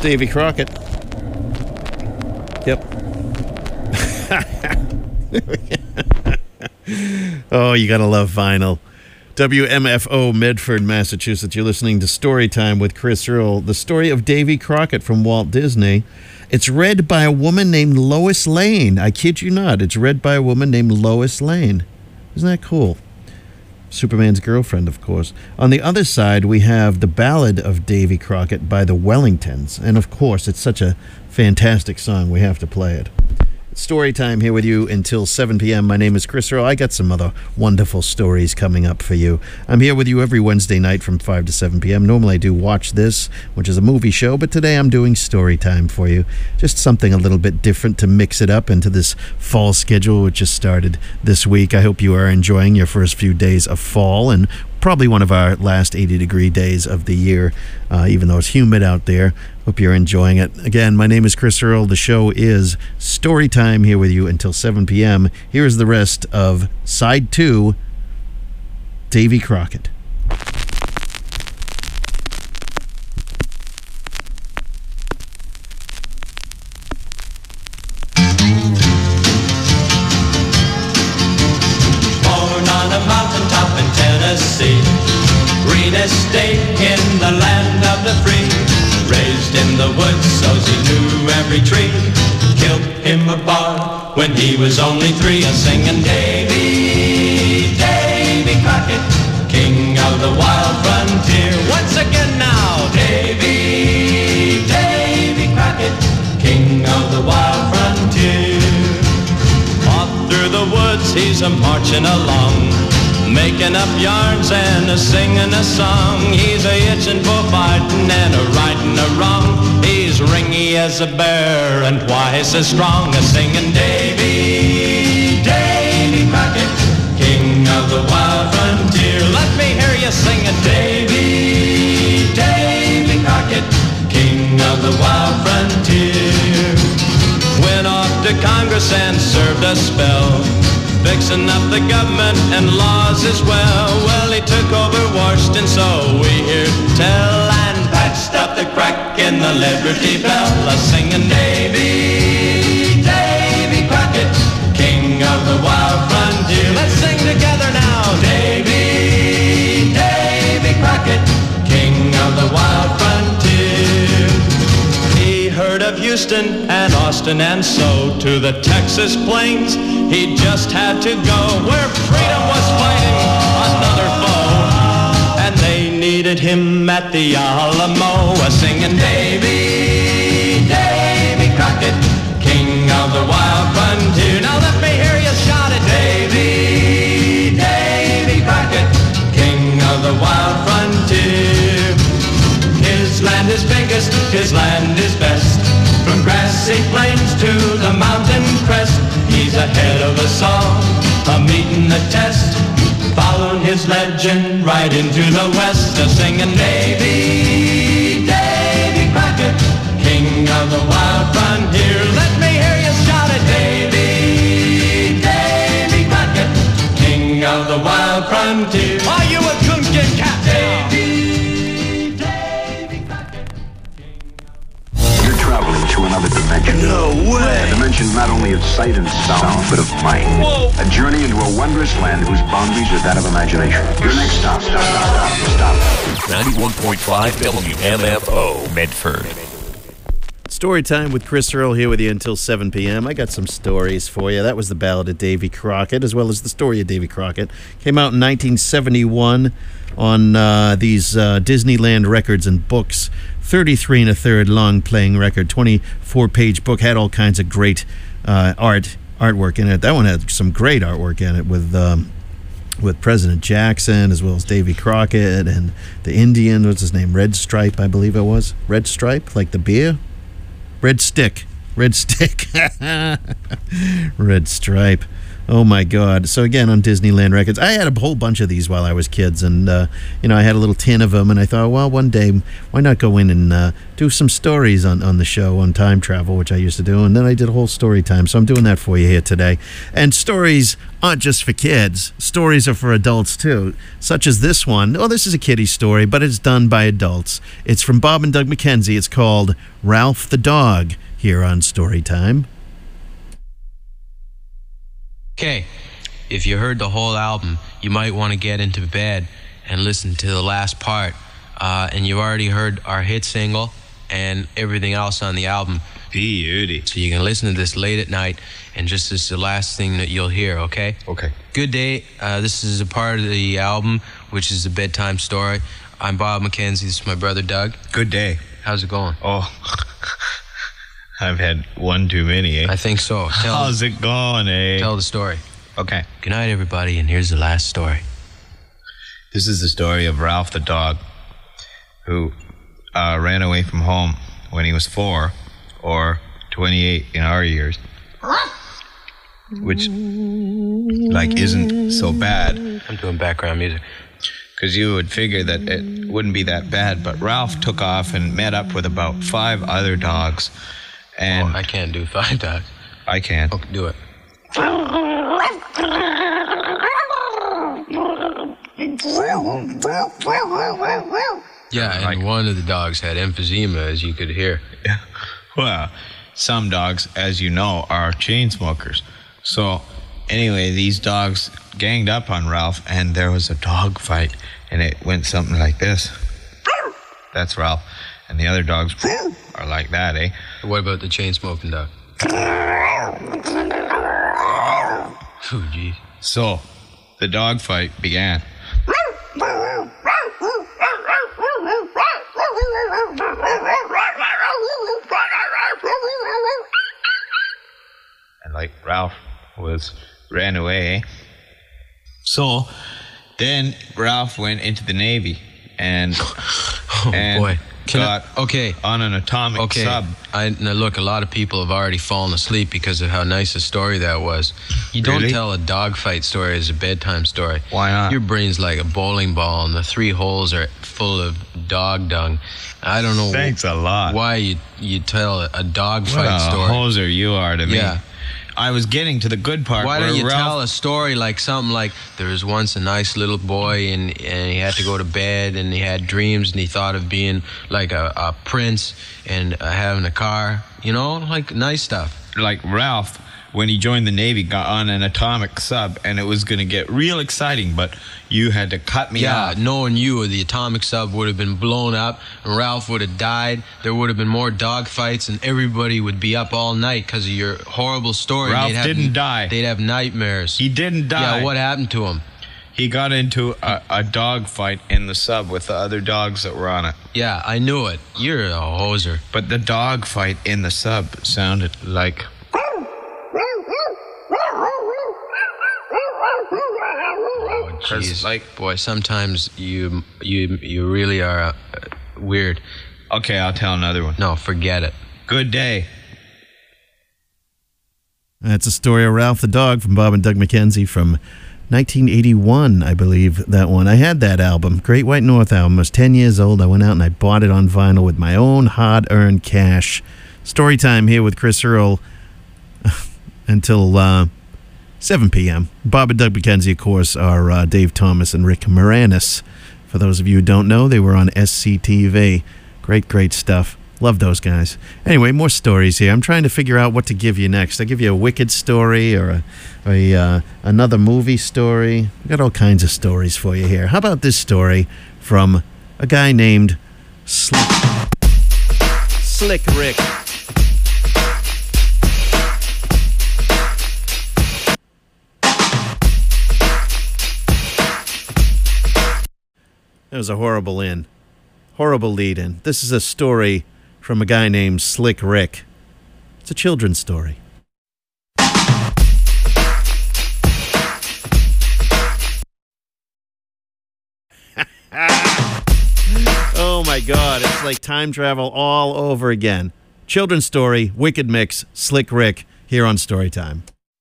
Davy Crockett. Yep. Oh, you gotta love vinyl. WMFO, Medford, Massachusetts. You're listening to Storytime with Chris Earl. The story of Davy Crockett from Walt Disney. It's read by a woman named Lois Lane. I kid you not. It's read by a woman named Lois Lane. Isn't that cool? Superman's girlfriend, of course. On the other side, we have The Ballad of Davy Crockett by the Wellingtons. And, of course, it's such a fantastic song, we have to play it. Story time here with you until 7 p.m. My name is Chris Earl. I got some other wonderful stories coming up for you. I'm here with you every Wednesday night from 5 to 7 p.m. Normally I do Watch This, which is a movie show, but today I'm doing story time for you. Just something a little bit different to mix it up into this fall schedule, which just started this week. I hope you are enjoying your first few days of fall and probably one of our last 80-degree days of the year, even though it's humid out there. Hope you're enjoying it. Again, my name is Chris Earl. The show is Storytime here with you until 7 p.m. Here is the rest of Side 2, Davy Crockett. Greenest state in the land of the free. Raised in the woods so he knew every tree. Killed him a bar when he was only 3. A-singing Davy, Davy Crockett, king of the wild frontier. Once again now, Davy, Davy Crockett, king of the wild frontier. Off through the woods he's a-marching along, making up yarns and a-singing a song. He's a-itching for fighting and a-righting a wrong. He's ringy as a bear and twice as strong. A-singing Davy, Davy Crockett, king of the wild frontier. Let me hear you singing Davy, Davy Crockett, king of the wild frontier. Went off to Congress and served a spell, fixing up the government and laws as well. Well, he took over Washington, so we hear tell, and patched up the crack in the Liberty Bell. A-singing Davy, Davy Crockett, king of the wild frontier. Let's sing together now. Davy, Davy Crockett, king of the wild frontier. He heard of Houston and Austin and so to the Texas plains he just had to go, where freedom was fighting another foe, and they needed him at the Alamo. A-singing Davy, Davy Crockett, king of the wild frontier. Now let me hear you shout it. Davy, Davy Crockett, king of the wild frontier. His land is biggest, his land is best, from grassy plains to the mountain crest. He's ahead of us all, a meeting the test, following his legend right into the west. A-singing Davy, Davy Crockett, king of the wild frontier. Let me hear you shout it. Davy, Davy Crockett, king of the wild frontier. Are you a coonskin cat? Davy, Davy Crockett, You're traveling to another dimension. No way! A dimension not only of sight and sound, but of mind. Whoa. A journey into a wondrous land whose boundaries are that of imagination. Your next stop. 91.5 WMFO, Medford. Story time with Chris Earl here with you until 7 p.m. I got some stories for you. That was The Ballad of Davy Crockett, as well as The Story of Davy Crockett. Came out in 1971 on these Disneyland records and books. 33 and a third long playing record, 24-page book, had all kinds of great artwork in it. That one had some great artwork in it with President Jackson, as well as Davy Crockett and the Indian, what's his name, Red Stripe, I believe it was. Red Stripe, like the beer? Red Stick. Red Stick. Red Stripe. Oh, my God. So, again, on Disneyland Records, I had a whole bunch of these while I was kids, and, I had a little tin of them, and I thought, well, one day, why not go in and do some stories on the show on time travel, which I used to do, and then I did a whole story time, so I'm doing that for you here today. And stories aren't just for kids. Stories are for adults, too, such as this one. Oh, this is a kiddie story, but it's done by adults. It's from Bob and Doug McKenzie. It's called Ralph the Dog, here on Storytime. Okay, if you heard the whole album, you might want to get into bed and listen to the last part. And you've already heard our hit single and everything else on the album. Beauty. So you can listen to this late at night, and just this is the last thing that you'll hear, okay? Okay. Good day. This is a part of the album, which is a bedtime story. I'm Bob McKenzie. This is my brother Doug. Good day. How's it going? Oh, I've had one too many, eh? I think so. How's it going, eh? Tell the story. Okay. Good night, everybody, and here's the last story. This is the story of Ralph the dog, who ran away from home when he was 4, or 28 in our years, which, isn't so bad. I'm doing background music. Because you would figure that it wouldn't be that bad, but Ralph took off and met up with about 5 other dogs. And I can't do 5 dogs. I can. Okay, do it. Yeah, and one of the dogs had emphysema, as you could hear. Yeah. Well, some dogs, as you know, are chain smokers. So, anyway, these dogs ganged up on Ralph, and there was a dog fight, and it went something like this. That's Ralph. And the other dogs are like that, eh? What about the chain-smoking dog? Oh, geez. So, the dog fight began. And Ralph ran away, eh? So, then Ralph went into the Navy and boy. got on an atomic sub. Now look, a lot of people have already fallen asleep because of how nice a story that was. You don't tell a dogfight story as a bedtime story. Why not? Your brain's like a bowling ball, and the 3 holes are full of dog dung. I don't know. Thanks a lot. Why you tell a dogfight story? What a hoser you are to me. Yeah. I was getting to the good part. Why don't you Ralph... tell a story like something like, there was once a nice little boy and he had to go to bed and he had dreams and he thought of being like a prince and having a car, like nice stuff. Like Ralph, when he joined the Navy, got on an atomic sub, and it was going to get real exciting, but you had to cut me off. Yeah, knowing you, the atomic sub would have been blown up, and Ralph would have died. There would have been more dog fights, and everybody would be up all night because of your horrible story. Ralph didn't die. They'd have nightmares. He didn't die. Yeah, what happened to him? He got into a dog fight in the sub with the other dogs that were on it. Yeah, I knew it. You're a hoser. But the dog fight in the sub sounded like... Oh, jeez. Boy, sometimes you really are weird. Okay, I'll tell another one. No, forget it. Good day. That's a story of Ralph the Dog from Bob and Doug McKenzie from 1981, I believe, that one. I had that album, Great White North album. I was 10 years old. I went out and I bought it on vinyl with my own hard-earned cash. Story time here with Chris Earl until 7 p.m. Bob and Doug McKenzie, of course, are Dave Thomas and Rick Moranis. For those of you who don't know, they were on SCTV. Great stuff. Love those guys. Anyway, more stories here. I'm trying to figure out what to give you next. I give you a Wicked story or another movie story. We've got all kinds of stories for you here. How about this story from a guy named Slick Rick? That was a horrible lead-in. This is a story from a guy named Slick Rick. It's a children's story. Oh my God, it's like time travel all over again. Children's Story, Wicked Mix, Slick Rick, here on Storytime.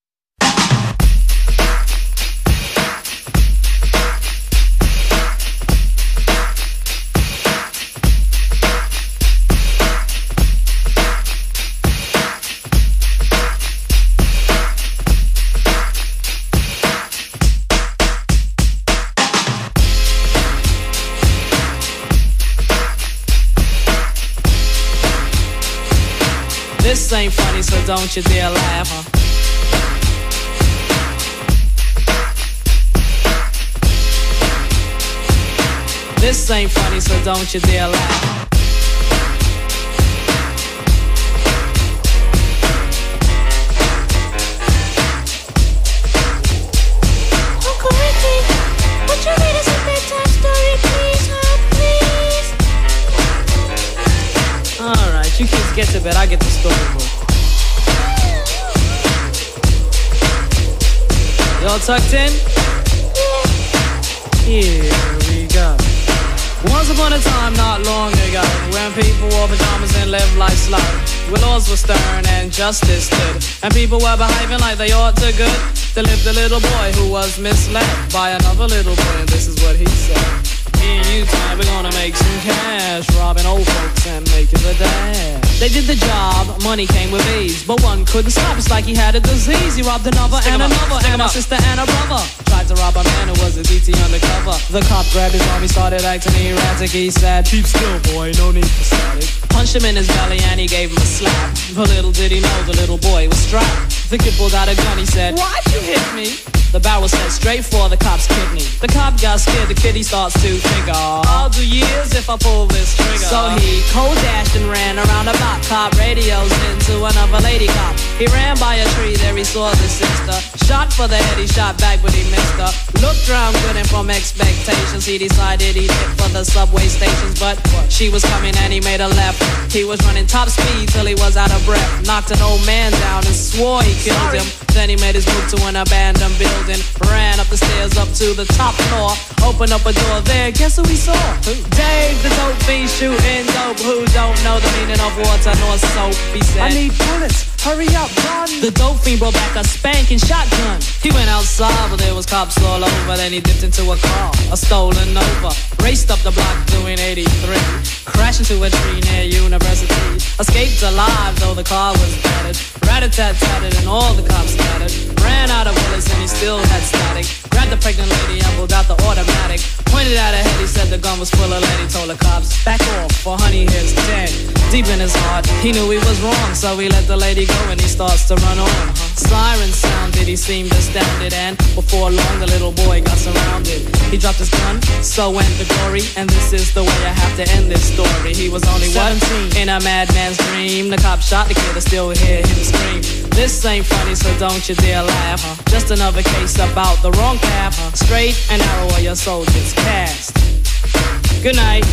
This ain't funny, so don't you dare laugh, huh? This ain't funny, so don't you dare laugh. Uncle Ricky, would you read us a bedtime story, please, please? Alright, you kids get to bed, I get the storybook. Y'all tucked in? Here we go. Once upon a time, not long ago, when people wore pajamas and lived life slow, where laws were stern and justice stood, and people were behaving like they ought to good, there lived a little boy who was misled by another little boy, and this is what he said. In Utah, we're gonna make some cash, robbing old folks and making the dash. They did the job, money came with ease, but one couldn't stop, it's like he had a disease. He robbed another and another, and a sister and a brother. Tried to rob a man who was a DT undercover. The cop grabbed his arm, he started acting erratic. He said, keep still, boy, no need for static. Punched him in his belly and he gave him a slap. But little did he know the little boy was strapped. The kid pulled out a gun, he said, why'd you hit me? The barrel set straight for the cop's kidney. The cop got scared, the kid he starts to figure, I'll do years if I pull this trigger. So he cold dashed and ran around the block. Cop radios into another lady cop. He ran by a tree, there he saw the sister. Shot for the head, he shot back but he missed her. Looked round good and from expectations, he decided he'd hit for the subway stations. But she was coming and he made a left. He was running top speed till he was out of breath. Knocked an old man down and swore he killed him. Then he made his move to an abandoned building. Ran up the stairs up to the top floor. Opened up a door there, guess who he saw? Dave, the dope fiend shooting dope. Who don't know the meaning of water nor soap? He said, I need bullets, hurry up, run. The dope fiend brought back a spanking shotgun. He went outside, but there was cops all over. Then he dipped into a car, a stolen Nova. Raced up the block doing 83. Crashed into a tree near University. Escaped alive, though the car was battered. Rat-a-tat-tatted and all the cops scattered. Ran out of bullets and he still had static. Grabbed the pregnant lady and pulled out the automatic. Pointed at her head, he said the gun was full of lead. He told the cops, back off, for honey here's dead. Deep in his heart, he knew he was wrong, so he let the lady go and he starts to run on. Siren sounded, he seemed astounded, and before long the little boy got surrounded. He dropped his gun, so went the glory, and this is the way I have to end this story. He was only 17 in a madman's dream. The cop shot the kid, I still hear him scream. This ain't funny, so don't you dare laugh. Just another case about the wrong path. Straight and narrow are your soldiers cast. Good night.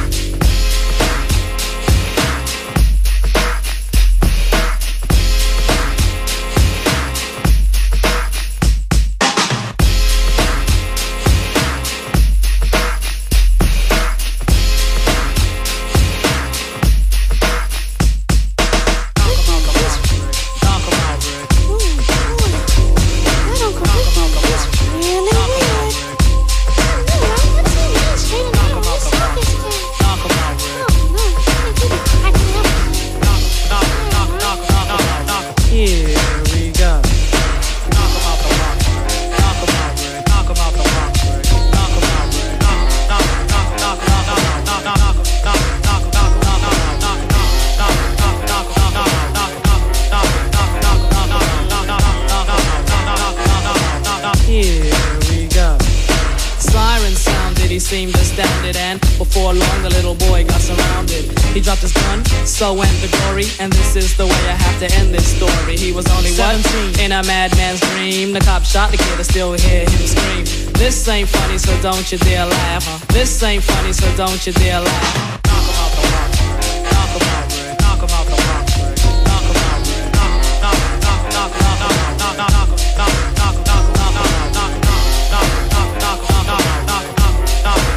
So went the glory, and this is the way I have to end this story. He was only 17 in a madman's dream. The cop shot the kid, I still hear him scream. This ain't funny, so don't you dare laugh. This ain't funny, so don't you dare laugh. Knock him out the rock. Knock him out, Rick. Knock him out the rock, Rick. Knock him out, Rick. Knock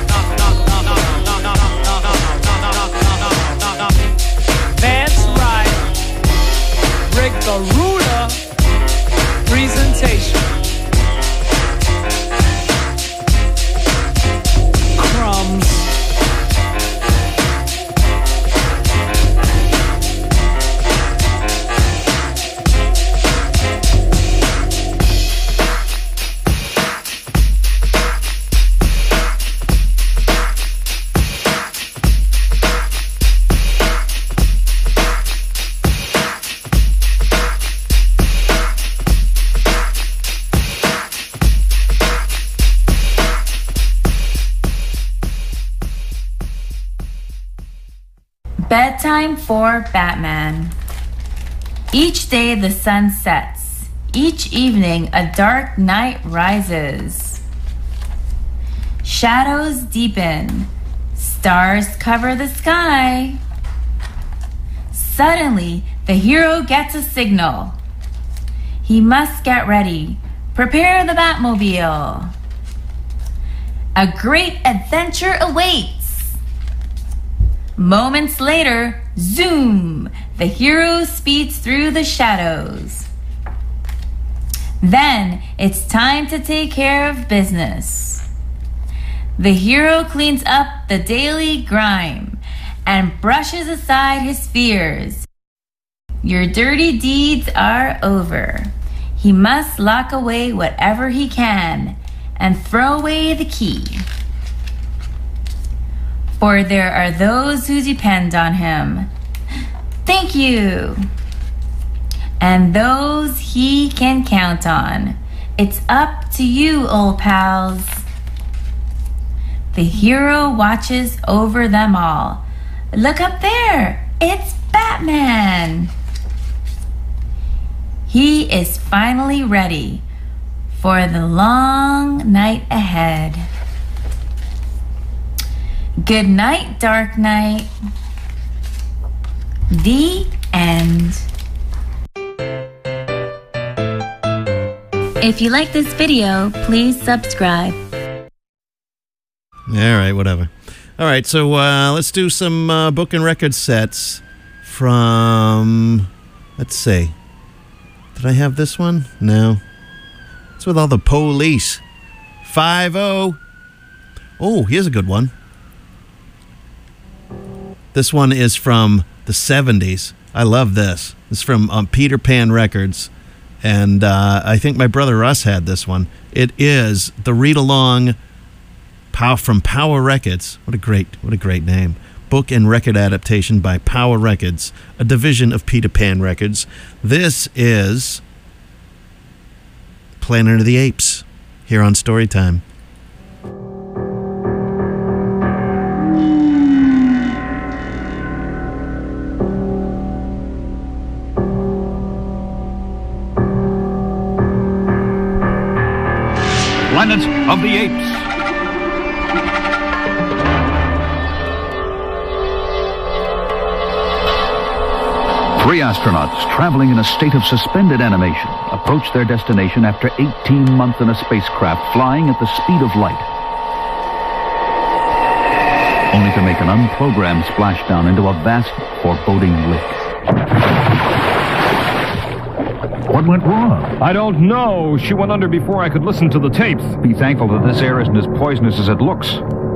That's right. a ruler presentation. Crumbs. Bedtime for Batman. Each day the sun sets. Each evening a dark night rises. Shadows deepen. Stars cover the sky. Suddenly, the hero gets a signal. He must get ready. Prepare the Batmobile. A great adventure awaits. Moments later, zoom! The hero speeds through the shadows. Then it's time to take care of business. The hero cleans up the daily grime and brushes aside his fears. Your dirty deeds are over. He must lock away whatever he can and throw away the key. For there are those who depend on him. Thank you. And those he can count on. It's up to you, old pals. The hero watches over them all. Look up there. It's Batman. He is finally ready for the long night ahead. Good night, Dark Knight. The end. If you like this video, please subscribe. All right, whatever. All right, so let's do some book and record sets from, let's see. Did I have this one? No. It's with all the police. 5-0. Oh, here's a good one. This one is from the 70s. I love this. It's from Peter Pan Records. And I think my brother Russ had this one. It is the read-along from Power Records. What a great name. Book and record adaptation by Power Records, a division of Peter Pan Records. This is Planet of the Apes here on Storytime. Planet of the Apes. Three astronauts traveling in a state of suspended animation approach their destination after 18 months in a spacecraft flying at the speed of light, only to make an unprogrammed splashdown into a vast, foreboding lake. What went wrong? I don't know. She went under before I could listen to the tapes. Be thankful that this air isn't as poisonous as it looks.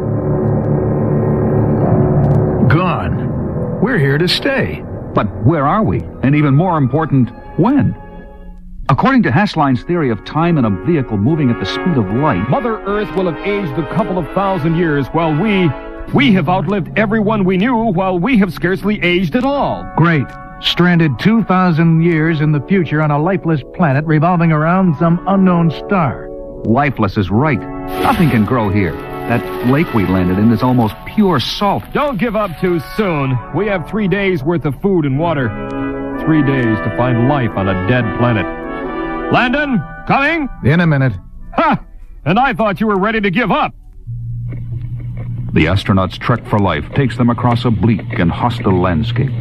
Gone. We're here to stay. But where are we? And even more important, when? According to Hassline's theory of time in a vehicle moving at the speed of light, Mother Earth will have aged a couple of thousand years, while we have outlived everyone we knew, while we have scarcely aged at all. Great. Stranded 2,000 years in the future on a lifeless planet revolving around some unknown star. Lifeless is right. Nothing can grow here. That lake we landed in is almost pure salt. Don't give up too soon. We have 3 days worth of food and water. 3 days to find life on a dead planet. Landon, coming? In a minute. Ha! And I thought you were ready to give up. The astronauts' trek for life takes them across a bleak and hostile landscape.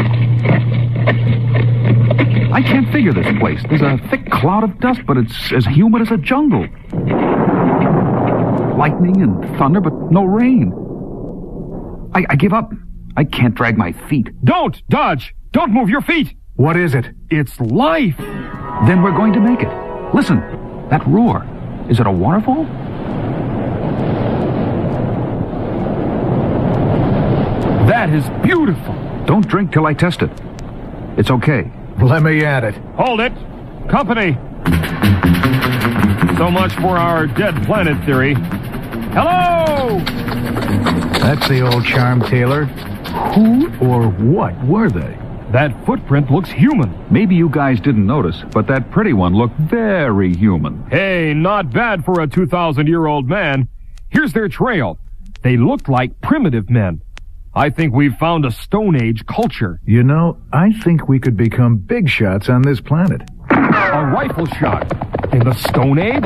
I can't figure this place. There's a thick cloud of dust, but it's as humid as a jungle. Lightning and thunder, but no rain. I give up. I can't drag my feet. Don't, Dodge! Don't move your feet! What is it? It's life! Then we're going to make it. Listen, that roar. Is it a waterfall? That is beautiful! Don't drink till I test it. It's okay. Let me at it. Hold it! Company! So much for our dead planet theory. Hello! That's the old charm, Taylor. Who or what were they? That footprint looks human. Maybe you guys didn't notice, but that pretty one looked very human. Hey, not bad for a 2,000-year-old man. Here's their trail. They looked like primitive men. I think we've found a Stone Age culture. You know, I think we could become big shots on this planet. A rifle shot in the Stone Age?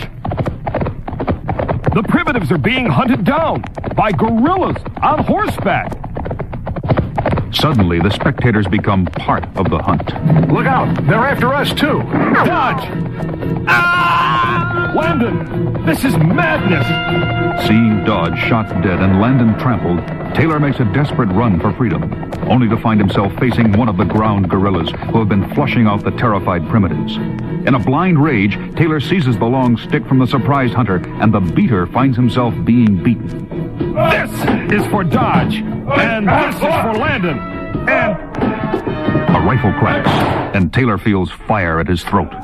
The primitives are being hunted down by gorillas on horseback. Suddenly, the spectators become part of the hunt. Look out! They're after us, too! Dodge! Ah! Landon, this is madness! Seeing Dodge shot dead and Landon trampled, Taylor makes a desperate run for freedom, only to find himself facing one of the ground gorillas who have been flushing out the terrified primitives. In a blind rage, Taylor seizes the long stick from the surprised hunter, and the beater finds himself being beaten. This is for Dodge, and this is for Landon, and... A rifle cracks, and Taylor feels fire at his throat.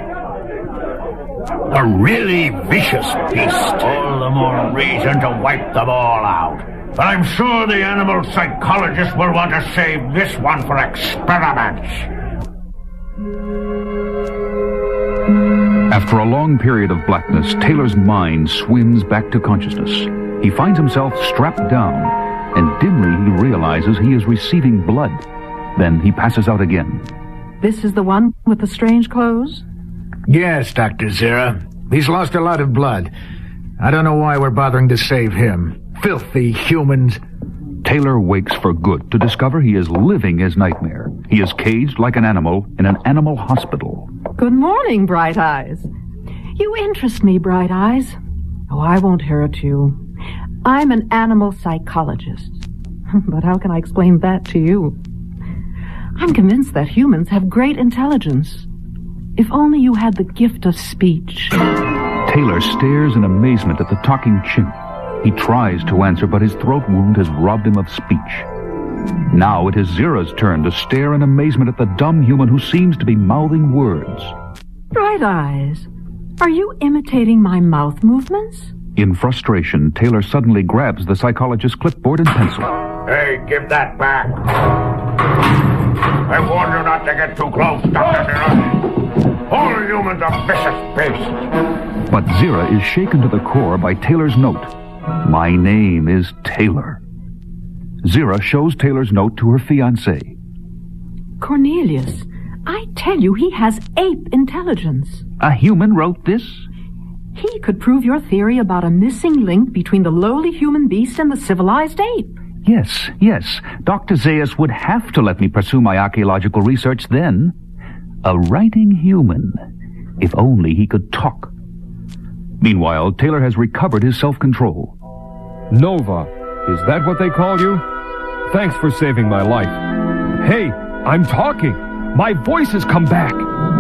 A really vicious beast. All the more reason to wipe them all out. But I'm sure the animal psychologist will want to save this one for experiments. After a long period of blackness, Taylor's mind swims back to consciousness. He finds himself strapped down, and dimly he realizes he is receiving blood. Then he passes out again. This is the one with the strange clothes? Yes, Dr. Zira. He's lost a lot of blood. I don't know why we're bothering to save him. Filthy humans. Taylor wakes for good to discover he is living his nightmare. He is caged like an animal in an animal hospital. Good morning, Bright Eyes. You interest me, Bright Eyes. Oh, I won't hurt you. I'm an animal psychologist. But how can I explain that to you? I'm convinced that humans have great intelligence. If only you had the gift of speech. Taylor stares in amazement at the talking chimp. He tries to answer, but his throat wound has robbed him of speech. Now it is Zira's turn to stare in amazement at the dumb human who seems to be mouthing words. Bright Eyes, are you imitating my mouth movements? In frustration, Taylor suddenly grabs the psychologist's clipboard and pencil. Hey, give that back. I warn you not to get too close, Dr. Zira. All humans are vicious beasts. But Zira is shaken to the core by Taylor's note. My name is Taylor. Zira shows Taylor's note to her fiancé. Cornelius, I tell you, he has ape intelligence. A human wrote this? He could prove your theory about a missing link between the lowly human beast and the civilized ape. Yes. Dr. Zaius would have to let me pursue my archaeological research then. A writing human. If only he could talk. Meanwhile, Taylor has recovered his self-control. Nova, is that what they call you? Thanks for saving my life. Hey, I'm talking. My voice has come back.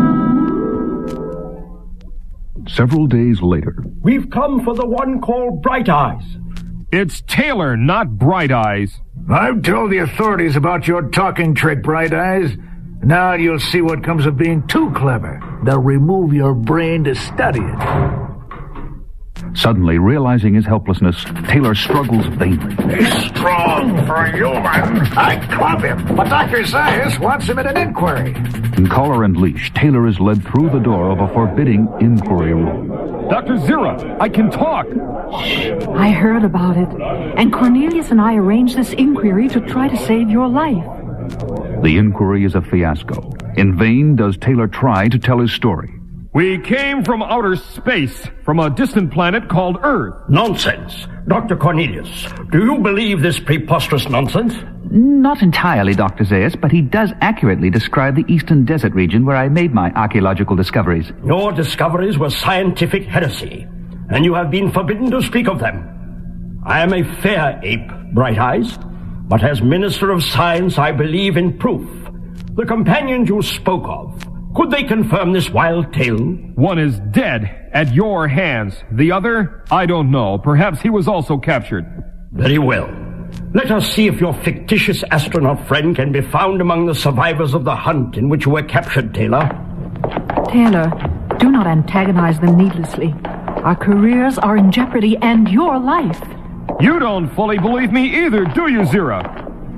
Several days later. We've come for the one called Bright Eyes. It's Taylor, not Bright Eyes. I've told the authorities about your talking trick, Bright Eyes. Now you'll see what comes of being too clever. They'll remove your brain to study it. Suddenly, realizing his helplessness, Taylor struggles vainly. He's strong for a human. I'd club him, but Dr. Zaius wants him at an inquiry. In collar and leash, Taylor is led through the door of a forbidding inquiry room. Dr. Zira, I can talk. I heard about it, and Cornelius and I arranged this inquiry to try to save your life. The inquiry is a fiasco. In vain does Taylor try to tell his story. We came from outer space, from a distant planet called Earth. Nonsense. Dr. Cornelius, do you believe this preposterous nonsense? Not entirely, Dr. Zaius, but he does accurately describe the eastern desert region where I made my archaeological discoveries. Your discoveries were scientific heresy, and you have been forbidden to speak of them. I am a fair ape, Bright Eyes, but as Minister of Science I believe in proof. The companions you spoke of, could they confirm this wild tale? One is dead at your hands. The other, I don't know. Perhaps he was also captured. Very well. Let us see if your fictitious astronaut friend can be found among the survivors of the hunt in which you were captured, Taylor. Taylor, do not antagonize them needlessly. Our careers are in jeopardy and your life. You don't fully believe me either, do you, Zira?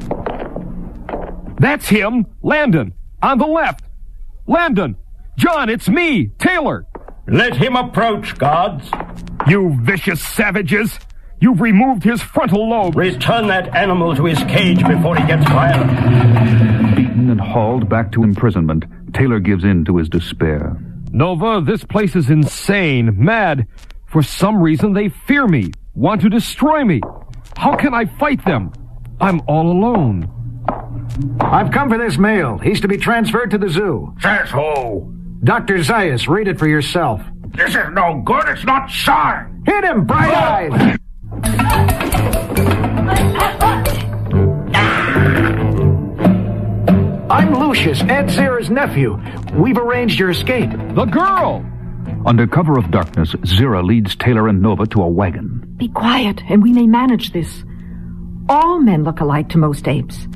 That's him, Landon, on the left. Landon! John, it's me, Taylor! Let him approach, guards. You vicious savages! You've removed his frontal lobe. Return that animal to his cage before he gets violent. Beaten and hauled back to imprisonment, Taylor gives in to his despair. Nova, this place is insane, mad. For some reason, they fear me, want to destroy me. How can I fight them? I'm all alone. I've come for this male. He's to be transferred to the zoo. Says who? Dr. Zaius, read it for yourself. This is no good. It's not signed. Hit him, Bright Eyes! I'm Lucius, Aunt Zira's nephew. We've arranged your escape. The girl! Under cover of darkness, Zira leads Taylor and Nova to a wagon. Be quiet, and we may manage this. All men look alike to most apes.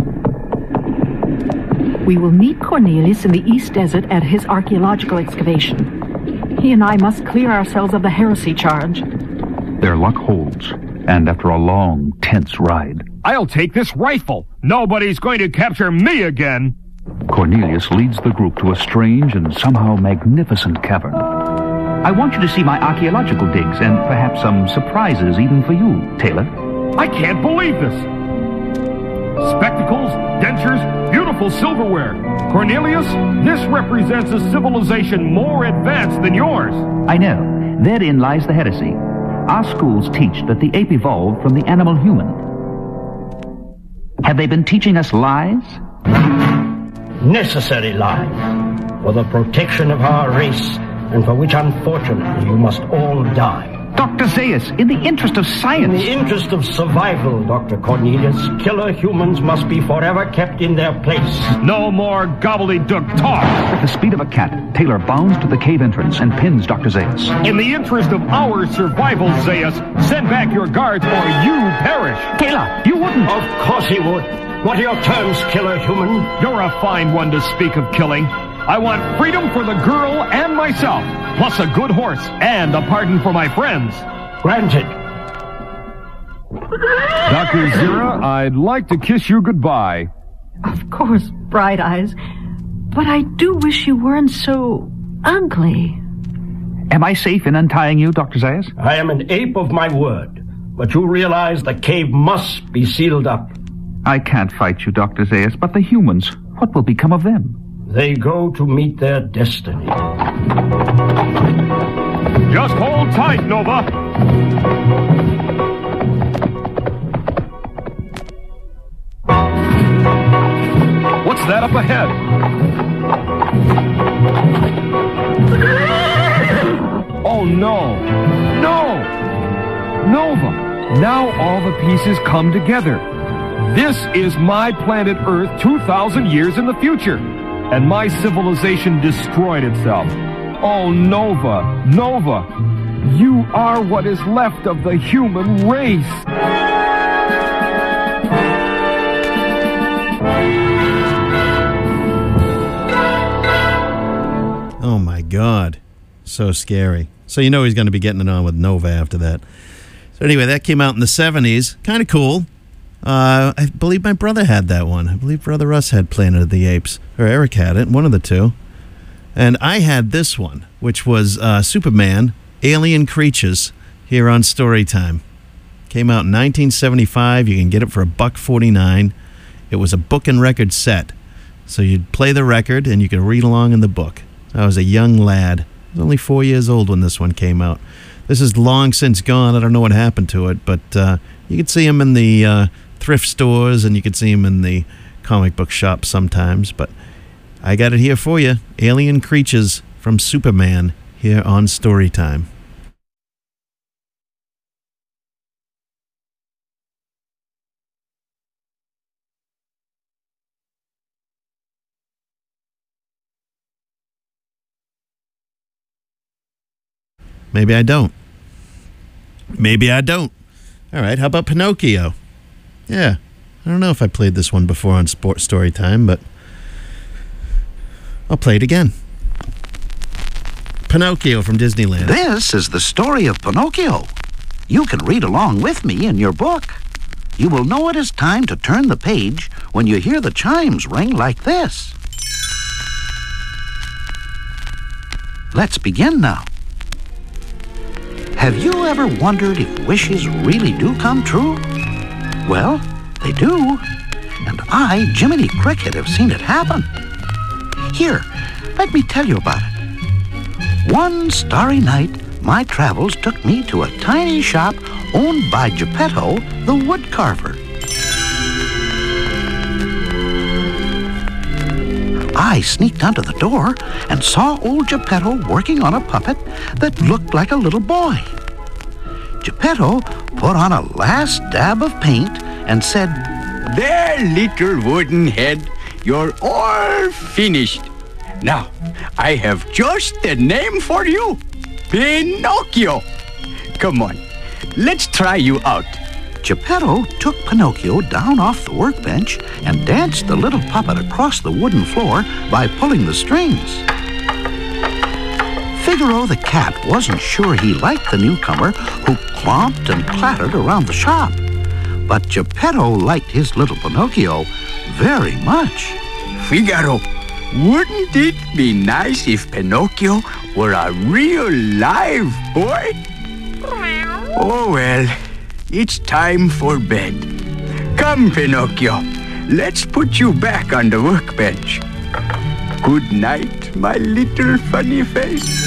We will meet Cornelius in the East Desert at his archaeological excavation. He and I must clear ourselves of the heresy charge. Their luck holds, and after a long, tense ride, I'll take this rifle. Nobody's going to capture me again. Cornelius leads the group to a strange and somehow magnificent cavern. I want you to see my archaeological digs and perhaps some surprises even for you, Taylor. I can't believe this. Spectacles, dentures, beautiful silverware. Cornelius, this represents a civilization more advanced than yours. I know. Therein lies the heresy. Our schools teach that the ape evolved from the animal human. Have they been teaching us lies? Necessary lies. For the protection of our race, and for which unfortunately you must all die. Dr. Zaius, in the interest of science... In the interest of survival, Dr. Cornelius, killer humans must be forever kept in their place. No more gobbledygook talk! At the speed of a cat, Taylor bounds to the cave entrance and pins Dr. Zaius. In the interest of our survival, Zaius, send back your guards or you perish! Taylor, you wouldn't... Of course he would. What are your terms, killer human? You're a fine one to speak of killing. I want freedom for the girl and myself, plus a good horse and a pardon for my friends. Granted. Dr. Zira, I'd like to kiss you goodbye. Of course, Bright Eyes. But I do wish you weren't so ugly. Am I safe in untying you, Dr. Zaius? I am an ape of my word, but you realize the cave must be sealed up. I can't fight you, Dr. Zaius, but the humans, what will become of them? They go to meet their destiny. Just hold tight, Nova. What's that up ahead? Oh, no. No! Nova, now all the pieces come together. This is my planet Earth 2,000 years in the future. And my civilization destroyed itself. Oh, Nova, Nova, you are what is left of the human race. Oh, my God. So scary. So you know he's going to be getting it on with Nova after that. So anyway, that came out in the 70s. Kind of cool. I believe my brother had that one. I believe Brother Russ had Planet of the Apes. Or Eric had it, one of the two. And I had this one, which was Superman, Alien Creatures, here on Storytime. Came out in 1975. You can get it for $1.49. It was a book and record set. So you'd play the record and you could read along in the book. I was a young lad. I was only 4 years old when this one came out. This is long since gone. I don't know what happened to it, but you could see them in the thrift stores, and you could see them in the comic book shops sometimes. But I got it here for you. Alien Creatures from Superman here on Storytime. Maybe I don't. Maybe I don't. All right, how about Pinocchio? Yeah, I don't know if I played this one before on Sports Story Time, but I'll play it again. Pinocchio from Disneyland. This is the story of Pinocchio. You can read along with me in your book. You will know it is time to turn the page when you hear the chimes ring like this. Let's begin now. Have you ever wondered if wishes really do come true? Well, they do. And I, Jiminy Cricket, have seen it happen. Here, let me tell you about it. One starry night, my travels took me to a tiny shop owned by Geppetto, the woodcarver. I sneaked under the door and saw old Geppetto working on a puppet that looked like a little boy. Geppetto put on a last dab of paint and said, "There, little wooden head, you're all finished. Now, I have just the name for you, Pinocchio. Come on, let's try you out." Geppetto took Pinocchio down off the workbench and danced the little puppet across the wooden floor by pulling the strings. Figaro the cat wasn't sure he liked the newcomer who clomped and clattered around the shop. But Geppetto liked his little Pinocchio very much. "Figaro, wouldn't it be nice if Pinocchio were a real live boy? Oh well, it's time for bed. Come, Pinocchio, let's put you back on the workbench. Good night, my little funny face."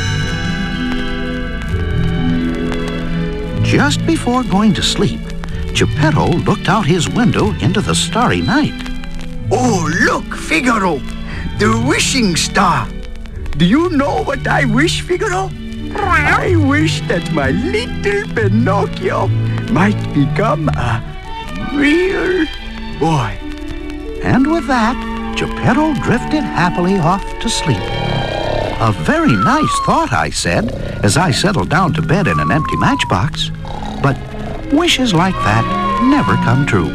Just before going to sleep, Geppetto looked out his window into the starry night. "Oh, look, Figaro, the wishing star. Do you know what I wish, Figaro? I wish that my little Pinocchio might become a real boy." And with that, Geppetto drifted happily off to sleep. "A very nice thought," I said, as I settled down to bed in an empty matchbox. But wishes like that never come true.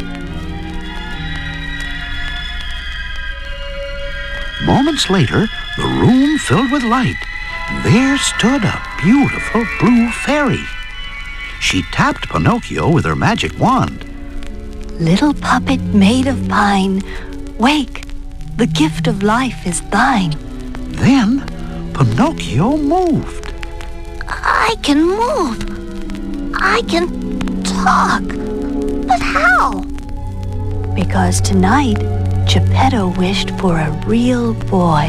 Moments later, the room filled with light. There stood a beautiful blue fairy. She tapped Pinocchio with her magic wand. "Little puppet made of pine, wake, the gift of life is thine." Then Pinocchio moved. "I can move. I can talk. But how?" "Because tonight, Geppetto wished for a real boy."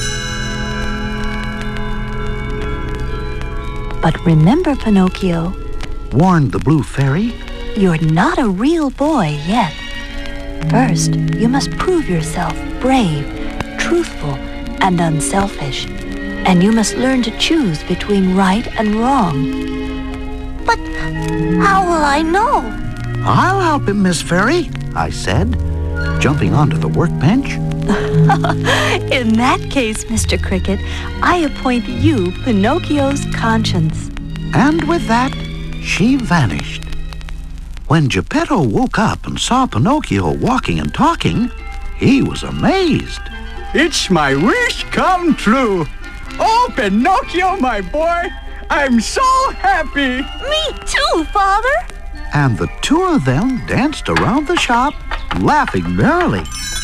"But remember, Pinocchio," warned the blue fairy, "you're not a real boy yet. First, you must prove yourself brave, truthful, and unselfish. And you must learn to choose between right and wrong." "But how will I know?" "I'll help him, Miss Fairy," I said, jumping onto the workbench. "In that case, Mr. Cricket, I appoint you Pinocchio's conscience." And with that, she vanished. When Geppetto woke up and saw Pinocchio walking and talking, he was amazed. "It's my wish come true. Oh, Pinocchio, my boy, I'm so happy." "Me too, Father." And the two of them danced around the shop, laughing merrily.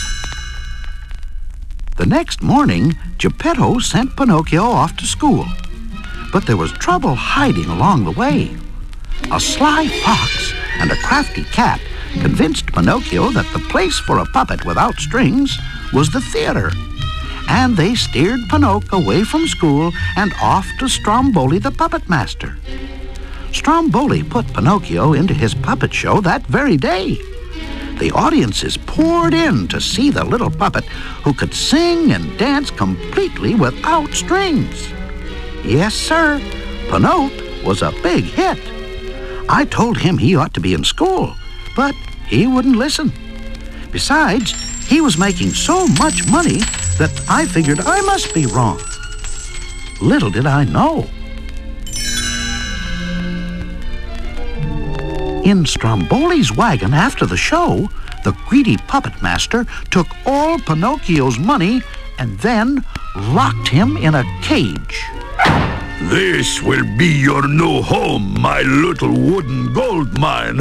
The next morning, Geppetto sent Pinocchio off to school. But there was trouble hiding along the way. A sly fox and a crafty cat convinced Pinocchio that the place for a puppet without strings was the theater. And they steered Pinocchio away from school and off to Stromboli the puppet master. Stromboli put Pinocchio into his puppet show that very day. The audiences poured in to see the little puppet who could sing and dance completely without strings. Yes, sir, Pinocchio was a big hit. I told him he ought to be in school, but he wouldn't listen. Besides, he was making so much money that I figured I must be wrong. Little did I know, In Stromboli's wagon after the show, the greedy puppet master took all Pinocchio's money and then locked him in a cage. This will be your new home, my little wooden gold mine.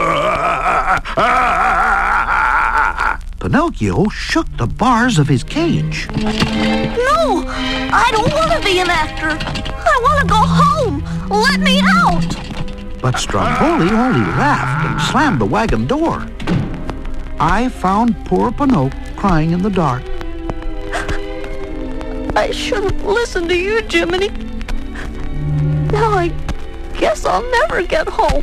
Pinocchio shook the bars of his cage. No! I don't want to be an actor. I want to go home. Let me out. But Stromboli only laughed and slammed the wagon door. I found poor Pinocchio crying in the dark. I shouldn't listen to you, Jiminy. Now I guess I'll never get home.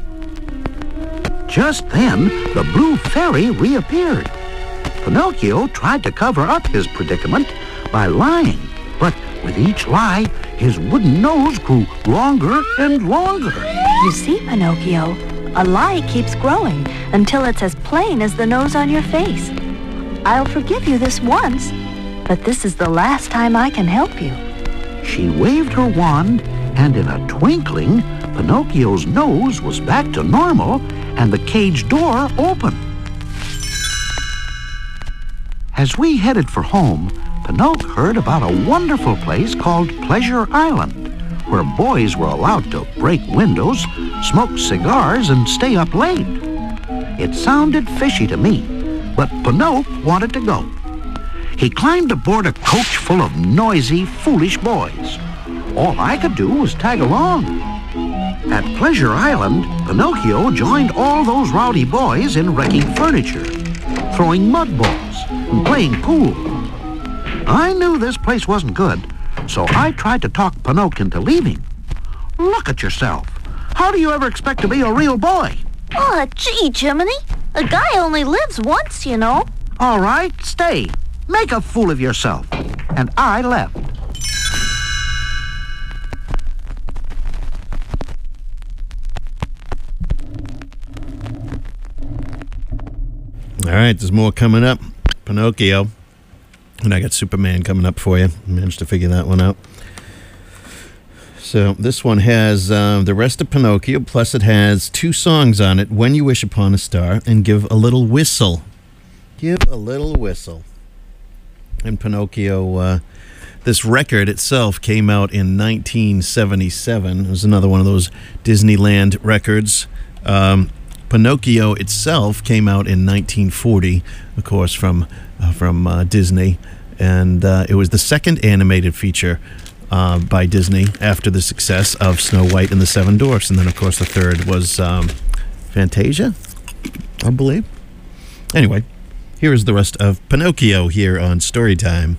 Just then, the blue fairy reappeared. Pinocchio tried to cover up his predicament by lying, but with each lie, his wooden nose grew longer and longer. You see, Pinocchio, a lie keeps growing until it's as plain as the nose on your face. I'll forgive you this once, but this is the last time I can help you. She waved her wand, and in a twinkling, Pinocchio's nose was back to normal and the cage door open. As we headed for home, Pinocchio heard about a wonderful place called Pleasure Island, where boys were allowed to break windows, smoke cigars, and stay up late. It sounded fishy to me, but Pinocchio wanted to go. He climbed aboard a coach full of noisy, foolish boys. All I could do was tag along. At Pleasure Island, Pinocchio joined all those rowdy boys in wrecking furniture, throwing mud balls, and playing pool. I knew this place wasn't good, so I tried to talk Pinocchio into leaving. Look at yourself. How do you ever expect to be a real boy? Oh, gee, Jiminy. A guy only lives once, you know. All right, stay. Make a fool of yourself. And I left. All right, there's more coming up. Pinocchio. And I got Superman coming up for you. Managed to figure that one out. So this one has the rest of Pinocchio, plus it has 2 songs on it, When You Wish Upon a Star and Give a Little Whistle. Give a Little Whistle. And Pinocchio, this record itself came out in 1977. It was another one of those Disneyland records. Pinocchio itself came out in 1940, of course, from Disney, and it was the second animated feature by Disney after the success of Snow White and the Seven Dwarfs, and then, of course, the third was Fantasia, I believe. Anyway, here is the rest of Pinocchio here on Storytime.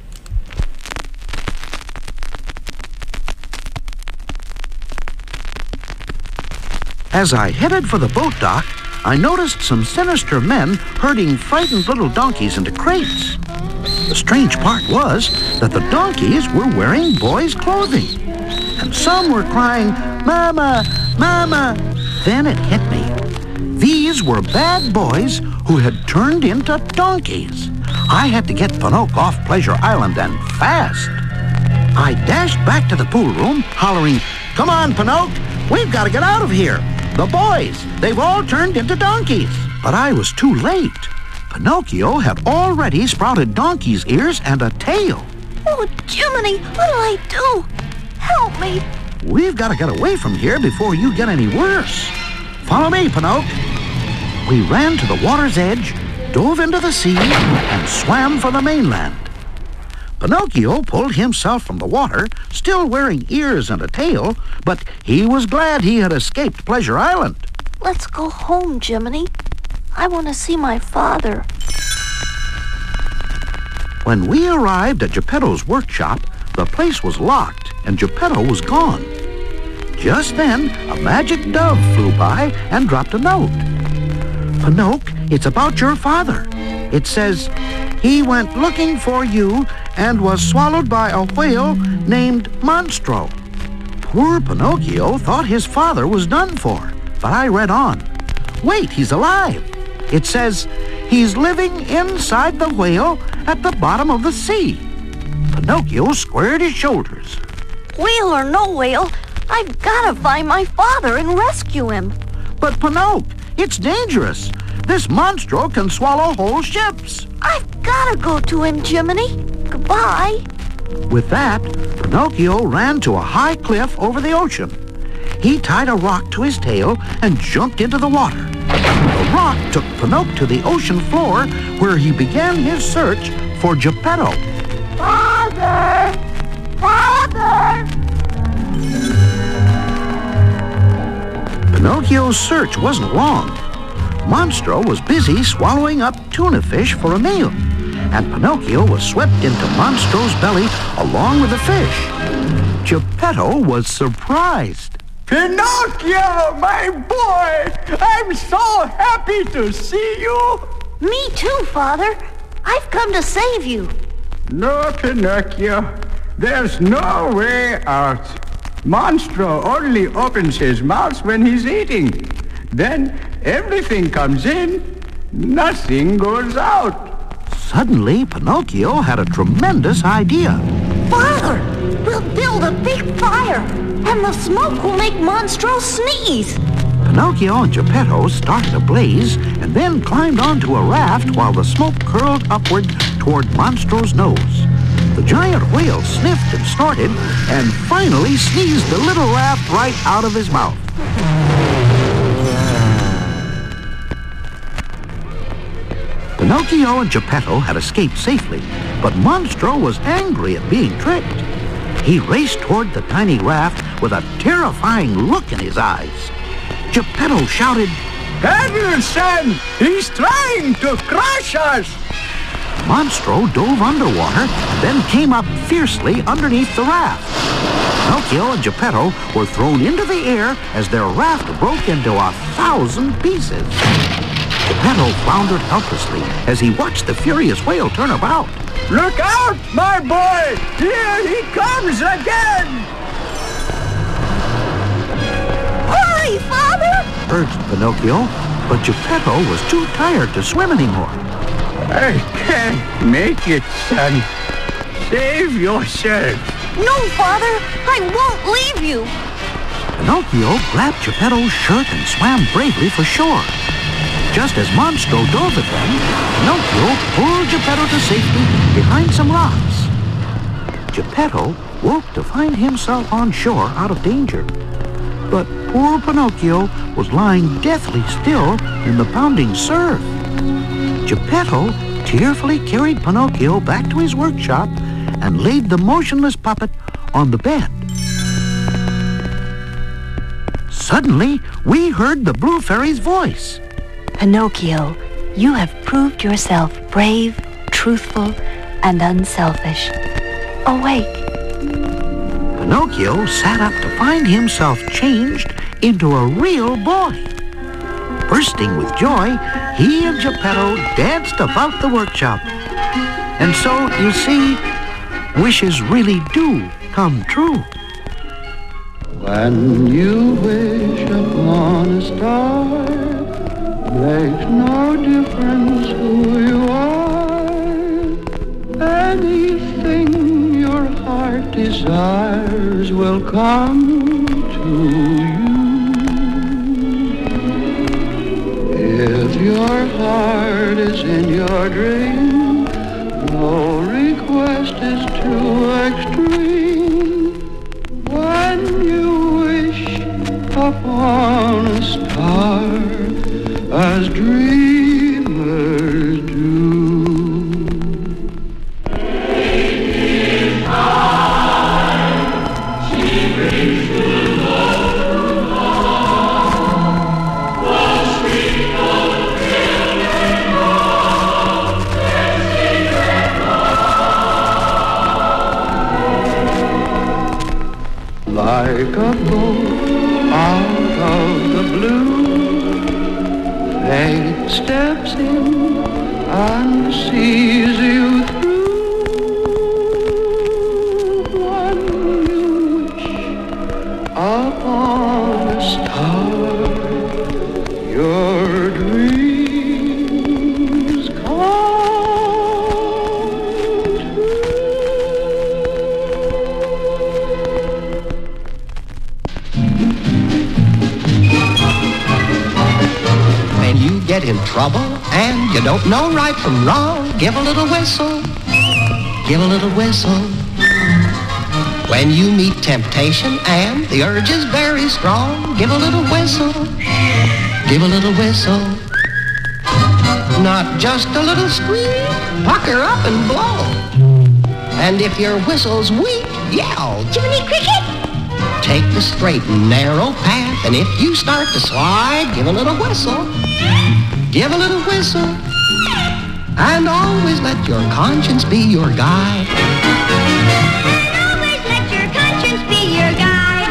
As I headed for the boat dock, I noticed some sinister men herding frightened little donkeys into crates. The strange part was that the donkeys were wearing boys' clothing, and some were crying, "Mama, Mama!" Then it hit me. These were bad boys who had turned into donkeys. I had to get Pinocchio off Pleasure Island, and fast. I dashed back to the pool room, hollering, "Come on, Pinocchio, we've got to get out of here. The boys, they've all turned into donkeys." But I was too late. Pinocchio had already sprouted donkey's ears and a tail. Oh, Jiminy, what'll I do? Help me. We've got to get away from here before you get any worse. Follow me, Pinocchio. We ran to the water's edge, dove into the sea, and swam for the mainland. Pinocchio pulled himself from the water, still wearing ears and a tail, but he was glad he had escaped Pleasure Island. Let's go home, Jiminy. I want to see my father. When we arrived at Geppetto's workshop, the place was locked and Geppetto was gone. Just then, a magic dove flew by and dropped a note. "Pinocchio, it's about your father. It says, he went looking for you and was swallowed by a whale named Monstro." Poor Pinocchio thought his father was done for, but I read on. Wait, he's alive. It says, he's living inside the whale at the bottom of the sea. Pinocchio squared his shoulders. Whale or no whale, I've got to find my father and rescue him. But Pinocchio, it's dangerous. This monstro can swallow whole ships. I've gotta go to him, Jiminy. Goodbye. With that, Pinocchio ran to a high cliff over the ocean. He tied a rock to his tail and jumped into the water. The rock took Pinocchio to the ocean floor, where he began his search for Geppetto. Father! Father! Pinocchio's search wasn't long. Monstro was busy swallowing up tuna fish for a meal, and Pinocchio was swept into Monstro's belly along with the fish. Geppetto was surprised. Pinocchio, my boy! I'm so happy to see you! Me too, Father. I've come to save you. No, Pinocchio. There's no way out. Monstro only opens his mouth when he's eating. Then everything comes in, nothing goes out. Suddenly, Pinocchio had a tremendous idea. Father, we'll build a big fire, and the smoke will make Monstro sneeze. Pinocchio and Geppetto started a blaze and then climbed onto a raft while the smoke curled upward toward Monstro's nose. The giant whale sniffed and snorted and finally sneezed the little raft right out of his mouth. Pinocchio and Geppetto had escaped safely, but Monstro was angry at being tricked. He raced toward the tiny raft with a terrifying look in his eyes. Geppetto shouted, Henderson! He's trying to crush us! Monstro dove underwater and then came up fiercely underneath the raft. Pinocchio and Geppetto were thrown into the air as their raft broke into 1,000 pieces. Geppetto floundered helplessly as he watched the furious whale turn about. Look out, my boy! Here he comes again! Hurry, Father! Urged Pinocchio, but Geppetto was too tired to swim anymore. I can't make it, son. Save yourself. No, Father, I won't leave you. Pinocchio grabbed Geppetto's shirt and swam bravely for shore. Just as Monstro dove at them, Pinocchio pulled Geppetto to safety behind some rocks. Geppetto woke to find himself on shore out of danger. But poor Pinocchio was lying deathly still in the pounding surf. Geppetto tearfully carried Pinocchio back to his workshop and laid the motionless puppet on the bed. Suddenly, we heard the Blue Fairy's voice. Pinocchio, you have proved yourself brave, truthful, and unselfish. Awake. Pinocchio sat up to find himself changed into a real boy. Bursting with joy, he and Geppetto danced about the workshop. And so, you see, wishes really do come true. When you wish upon a star, makes no difference who you are. Anything your heart desires will come to you. If your heart is in your dream, no request is too extreme. When you wish upon a star, as dreamers do. Like a boat out of the blue, fate steps in and sees you through. When you wish upon a star, your dreams come true. in trouble and you don't know right from wrong, give a little whistle. Give a little whistle. When you meet temptation and the urge is very strong, give a little whistle. Give a little whistle. Not just a little squeak, pucker up and blow. And if your whistle's weak, yell, Jiminy Cricket! Take the straight and narrow path, and if you start to slide, give a little whistle. Give a little whistle. And always let your conscience be your guide. Always let your conscience be your guide.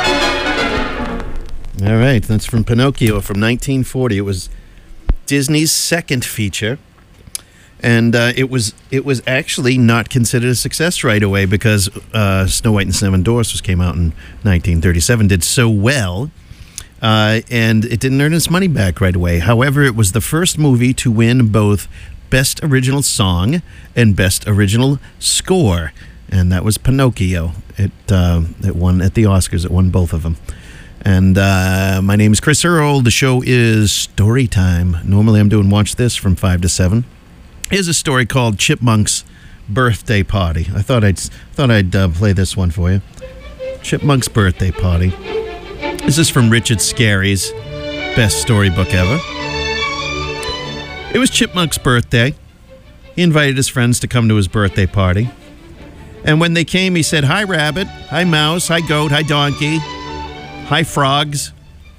All right, that's from Pinocchio from 1940. It was Disney's second feature. And it was actually not considered a success right away because Snow White and the Seven Dwarfs came out in 1937, did so well, and it didn't earn its money back right away. However, it was the first movie to win both Best Original Song and Best Original Score, and that was Pinocchio. It won at the Oscars. It won both of them. And my name is Chris Earl. The show is Storytime. Normally I'm doing Watch This from 5 to 7. Here's a story called Chipmunk's Birthday Party. I thought I'd play this one for you. Chipmunk's Birthday Party. This is from Richard Scarry's best storybook ever. It was Chipmunk's birthday. He invited his friends to come to his birthday party. And when they came, he said, "Hi, Rabbit. Hi, Mouse. Hi, Goat. Hi, Donkey. Hi, Frogs."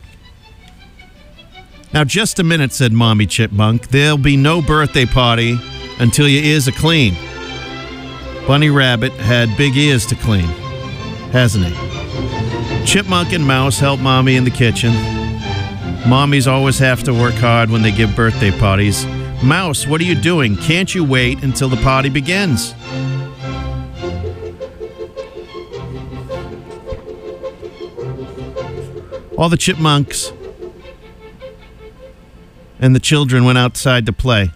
"Now, just a minute," said Mommy Chipmunk. "There'll be no birthday party until your ears are clean." Bunny Rabbit had big ears to clean, hasn't he? Chipmunk and Mouse help Mommy in the kitchen. Mommies always have to work hard when they give birthday parties. "Mouse, what are you doing? Can't you wait until the party begins?" All the chipmunks and the children went outside to play.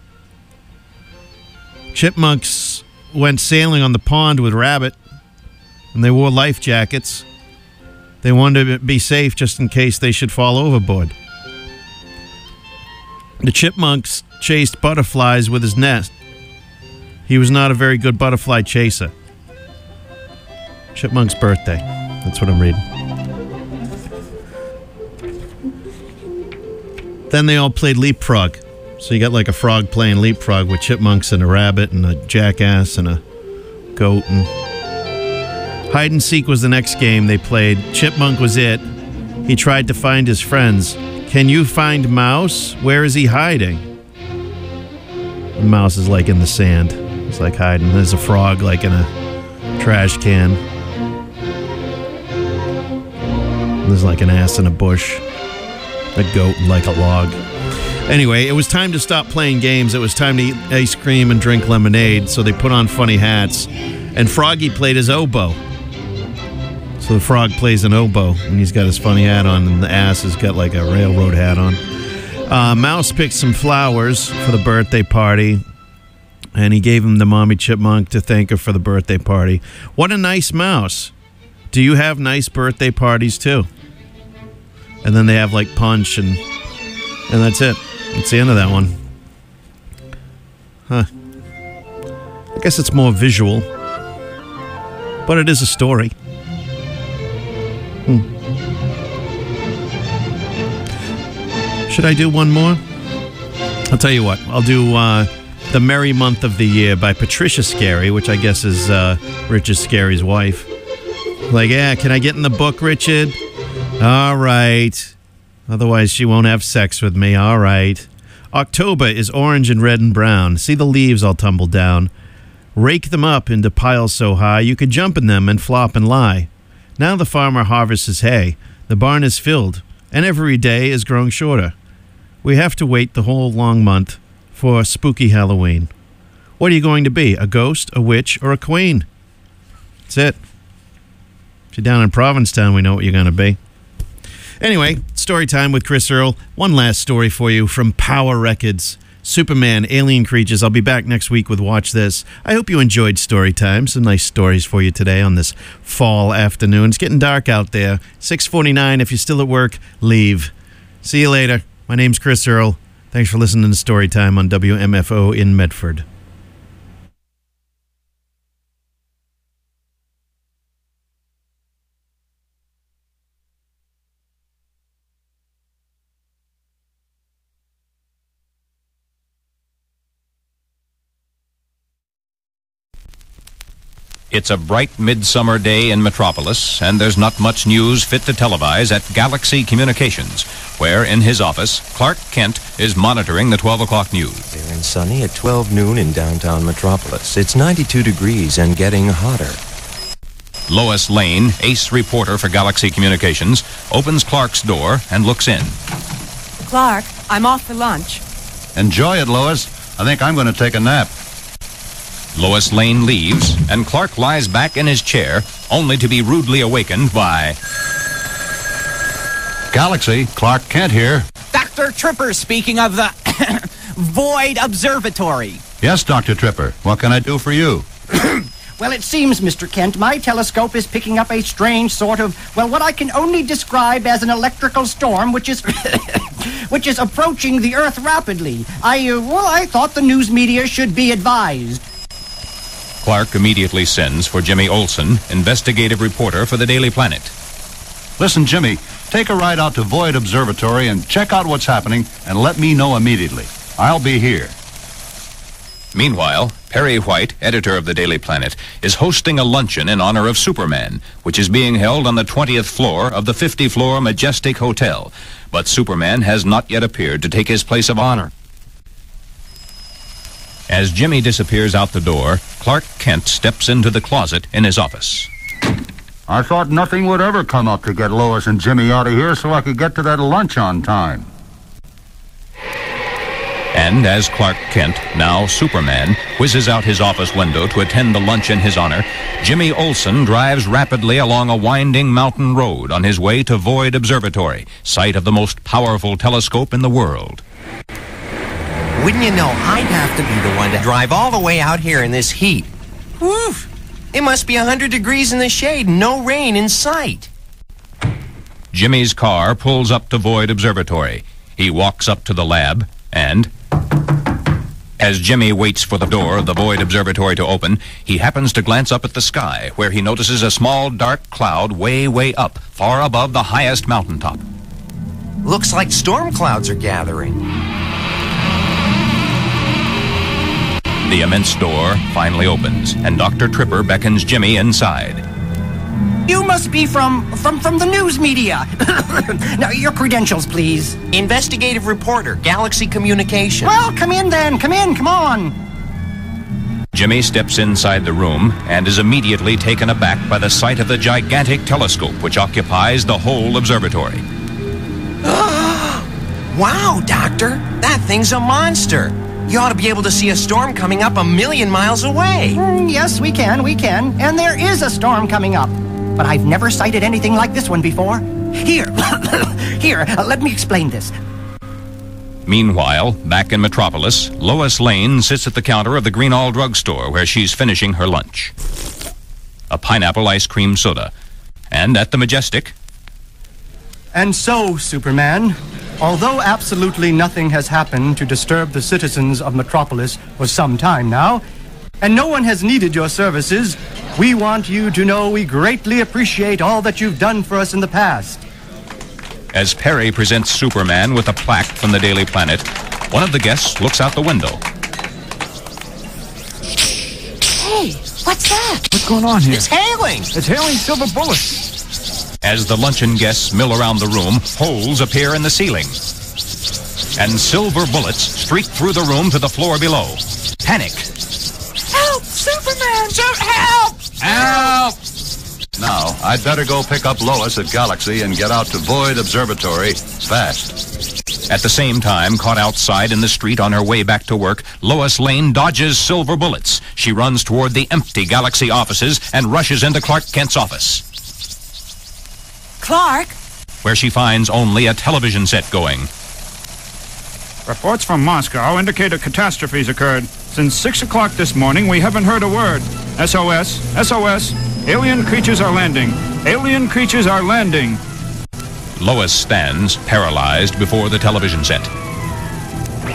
Chipmunks went sailing on the pond with Rabbit, and they wore life jackets. They wanted to be safe just in case they should fall overboard. The chipmunks chased butterflies with his net. He was not a very good butterfly chaser. Chipmunk's birthday. That's what I'm reading. Then they all played leapfrog. So you got like a frog playing leapfrog with chipmunks and a rabbit and a jackass and a goat. And hide and seek was the next game they played. Chipmunk was it. He tried to find his friends. "Can you find Mouse? Where is he hiding?" The mouse is like in the sand. It's like hiding. There's a frog like in a trash can. There's like an ass in a bush. A goat like a log. Anyway, it was time to stop playing games. It was time to eat ice cream and drink lemonade, so they put on funny hats. And Froggy played his oboe. So the frog plays an oboe, and he's got his funny hat on, and the ass has got like a railroad hat on. Mouse picked some flowers for the birthday party, and he gave them to Mommy Chipmunk to thank her for the birthday party. What a nice mouse. Do you have nice birthday parties, too? And then they have like punch and that's it. That's the end of that one. Huh. I guess it's more visual. But it is a story. Should I do one more? I'll tell you what. I'll do The Merry Month of the Year by Patricia Scarry, which I guess is Richard Scarry's wife. Like, yeah, can I get in the book, Richard? All right. Otherwise, she won't have sex with me. All right. October is orange and red and brown. See the leaves all tumble down. Rake them up into piles so high you could jump in them and flop and lie. Now the farmer harvests his hay. The barn is filled, and every day is growing shorter. We have to wait the whole long month for spooky Halloween. What are you going to be? A ghost, a witch, or a queen? That's it. If you're down in Provincetown, we know what you're going to be. Anyway, story time with Chris Earl. One last story for you from Power Records. Superman, Alien Creatures. I'll be back next week with Watch This. I hope you enjoyed story time. Some nice stories for you today on this fall afternoon. It's getting dark out there. 6:49. If you're still at work, leave. See you later. My name's Chris Earl. Thanks for listening to Storytime on WMFO in Medford. It's a bright midsummer day in Metropolis, and there's not much news fit to televise at Galaxy Communications, where in his office, Clark Kent is monitoring the 12 o'clock news. Clear and sunny at 12 noon in downtown Metropolis. It's 92 degrees and getting hotter. Lois Lane, ace reporter for Galaxy Communications, opens Clark's door and looks in. Clark, I'm off for lunch. Enjoy it, Lois. I think I'm going to take a nap. Lois Lane leaves, and Clark lies back in his chair, only to be rudely awakened by... Galaxy, Clark Kent here. Dr. Tripper speaking of the Void Observatory. Yes, Dr. Tripper. What can I do for you? Well, it seems, Mr. Kent, my telescope is picking up a strange sort of, well, what I can only describe as an electrical storm, which is which is approaching the Earth rapidly. I thought the news media should be advised. Clark immediately sends for Jimmy Olsen, investigative reporter for the Daily Planet. Listen, Jimmy, take a ride out to Void Observatory and check out what's happening and let me know immediately. I'll be here. Meanwhile, Perry White, editor of the Daily Planet, is hosting a luncheon in honor of Superman, which is being held on the 20th floor of the 50-floor Majestic Hotel. But Superman has not yet appeared to take his place of honor. As Jimmy disappears out the door, Clark Kent steps into the closet in his office. I thought nothing would ever come up to get Lois and Jimmy out of here so I could get to that lunch on time. And as Clark Kent, now Superman, whizzes out his office window to attend the lunch in his honor, Jimmy Olsen drives rapidly along a winding mountain road on his way to Void Observatory, site of the most powerful telescope in the world. Wouldn't you know, I'd have to be the one to drive all the way out here in this heat. Woof! It must be 100 degrees in the shade, no rain in sight. Jimmy's car pulls up to Void Observatory. He walks up to the lab, and as Jimmy waits for the door of the Void Observatory to open, he happens to glance up at the sky, where he notices a small dark cloud way up, far above the highest mountaintop. Looks like storm clouds are gathering. The immense door finally opens, and Dr. Tripper beckons Jimmy inside. You must be from the news media. Now, your credentials, please. Investigative reporter, Galaxy Communications. Well, come in then. Come on. Jimmy steps inside the room and is immediately taken aback by the sight of the gigantic telescope which occupies the whole observatory. Wow, Doctor, that thing's a monster. You ought to be able to see a storm coming up 1,000,000 miles away. Yes, we can. And there is a storm coming up. But I've never sighted anything like this one before. Here, let me explain this. Meanwhile, back in Metropolis, Lois Lane sits at the counter of the Greenall drugstore where she's finishing her lunch. A pineapple ice cream soda. And at the Majestic... And so, Superman, although absolutely nothing has happened to disturb the citizens of Metropolis for some time now, and no one has needed your services, we want you to know we greatly appreciate all that you've done for us in the past. As Perry presents Superman with a plaque from the Daily Planet, one of the guests looks out the window. Hey, what's that? What's going on here? It's hailing. It's hailing silver bullets. As the luncheon guests mill around the room, holes appear in the ceiling. And silver bullets streak through the room to the floor below. Panic. Help! Superman! Help! Help! Now, I'd better go pick up Lois at Galaxy and get out to Void Observatory fast. At the same time, caught outside in the street on her way back to work, Lois Lane dodges silver bullets. She runs toward the empty Galaxy offices and rushes into Clark Kent's office. Clark? Where she finds only a television set going. Reports from Moscow indicate a catastrophe's occurred. Since 6 o'clock this morning, we haven't heard a word. SOS, SOS, alien creatures are landing. Alien creatures are landing. Lois stands, paralyzed, before the television set.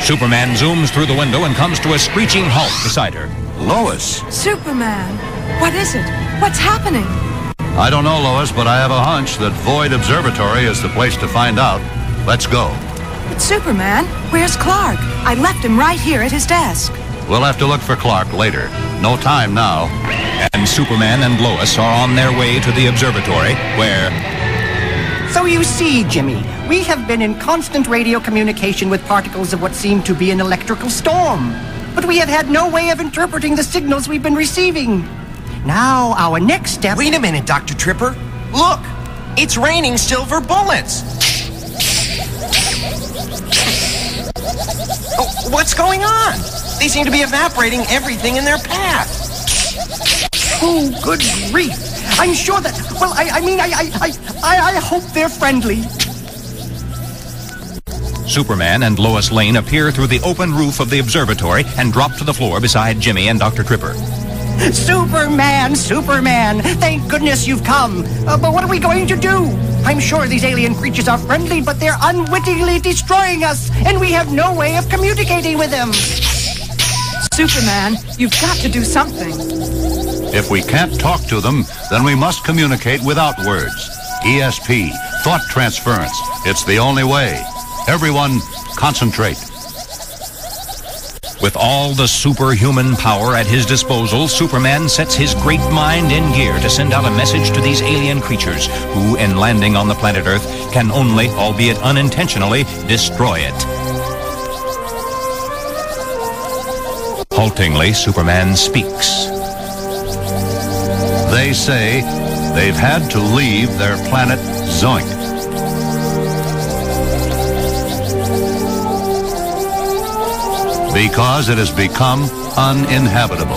Superman zooms through the window and comes to a screeching halt beside her. Lois. Superman, what is it? What's happening? I don't know, Lois, but I have a hunch that Void Observatory is the place to find out. Let's go. But Superman, where's Clark? I left him right here at his desk. We'll have to look for Clark later. No time now. And Superman and Lois are on their way to the observatory, where... So you see, Jimmy, we have been in constant radio communication with particles of what seem to be an electrical storm. But we have had no way of interpreting the signals we've been receiving. Now, our next step... Wait a minute, Dr. Tripper. Look! It's raining silver bullets! Oh, what's going on? They seem to be evaporating everything in their path. Oh, good grief. I'm sure that... Well, I hope they're friendly. Superman and Lois Lane appear through the open roof of the observatory and drop to the floor beside Jimmy and Dr. Tripper. Superman, Superman, thank goodness you've come. But what are we going to do? I'm sure these alien creatures are friendly, but they're unwittingly destroying us, and we have no way of communicating with them. Superman, you've got to do something. If we can't talk to them, then we must communicate without words. ESP, thought transference. It's the only way. Everyone, concentrate. With all the superhuman power at his disposal, Superman sets his great mind in gear to send out a message to these alien creatures who, in landing on the planet Earth, can only, albeit unintentionally, destroy it. Haltingly, Superman speaks. They say they've had to leave their planet Zoink. Because it has become uninhabitable.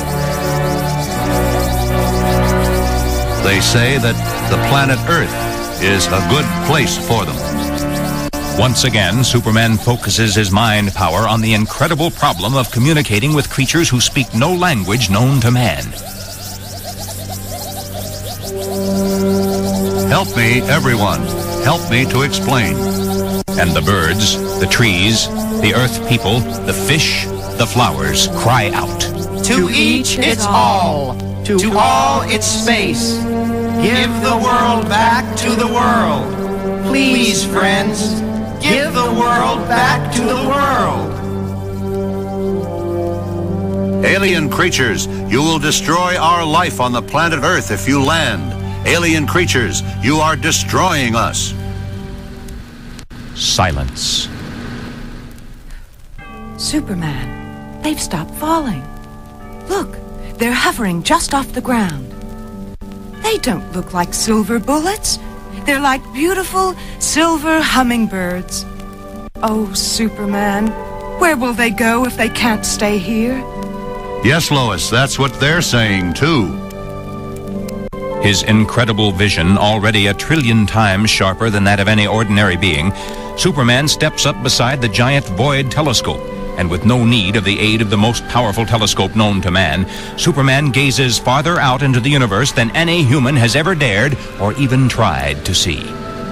They say that the planet Earth is a good place for them. Once again, Superman focuses his mind power on the incredible problem of communicating with creatures who speak no language known to man. Help me, everyone. Help me to explain. And the birds, the trees, the earth people, the fish, the flowers cry out. To each its all. To all its space. Give the world back to the world. Please, friends, give the world back to the world. Alien creatures, you will destroy our life on the planet Earth if you land. Alien creatures, you are destroying us. Silence. Superman, they've stopped falling. Look, they're hovering just off the ground. They don't look like silver bullets. They're like beautiful silver hummingbirds. Oh, Superman, where will they go if they can't stay here? Yes, Lois, that's what they're saying, too. His incredible vision, already 1 trillion times sharper than that of any ordinary being, Superman steps up beside the giant Void telescope, and with no need of the aid of the most powerful telescope known to man, Superman gazes farther out into the universe than any human has ever dared or even tried to see.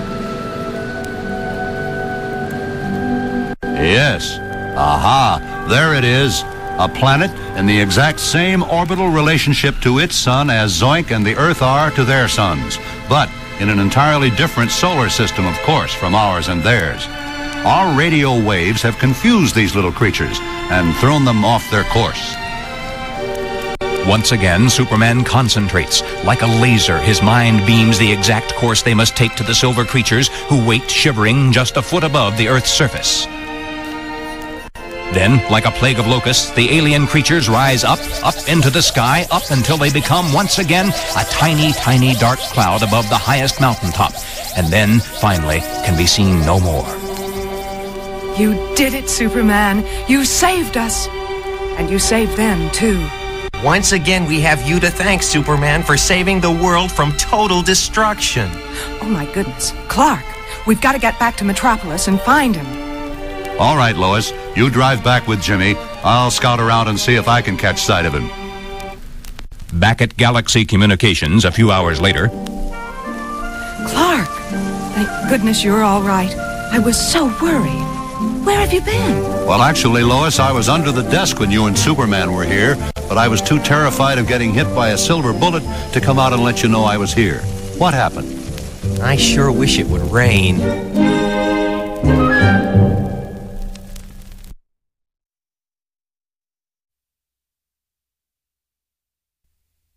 Yes. Aha, there it is. A planet in the exact same orbital relationship to its sun as Zoink and the Earth are to their suns, but in an entirely different solar system, of course, from ours and theirs. Our radio waves have confused these little creatures and thrown them off their course. Once again, Superman concentrates. Like a laser, his mind beams the exact course they must take to the silver creatures who wait shivering just a foot above the Earth's surface. Then, like a plague of locusts, the alien creatures rise up into the sky, up until they become once again a tiny, tiny dark cloud above the highest mountaintop, and then, finally, can be seen no more. You did it, Superman. You saved us. And you saved them, too. Once again, we have you to thank, Superman, for saving the world from total destruction. Oh, my goodness. Clark, we've got to get back to Metropolis and find him. All right, Lois, you drive back with Jimmy. I'll scout around and see if I can catch sight of him. Back at Galaxy Communications a few hours later. Clark, thank goodness you're all right. I was so worried. Where have you been? Well, actually, Lois, I was under the desk when you and Superman were here, but I was too terrified of getting hit by a silver bullet to come out and let you know I was here. What happened? I sure wish it would rain.